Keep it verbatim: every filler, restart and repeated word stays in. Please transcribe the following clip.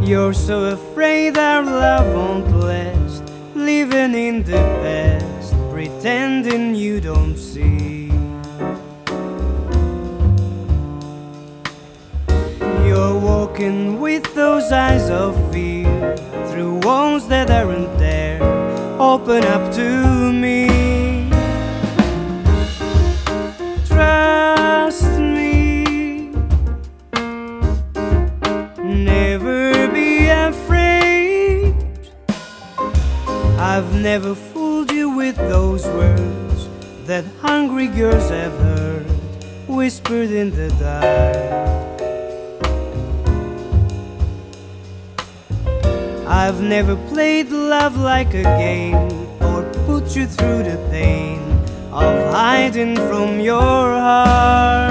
You're so afraid our love won't last, living in the past, pretending you don't see. You're walking with those eyes of fear, through walls that aren't there. Open up to me. Trust me. Never be afraid. I've never fooled you with those words that hungry girls have heard, whispered in the dark. I've never played love like a game, or put you through the pain of hiding from your heart.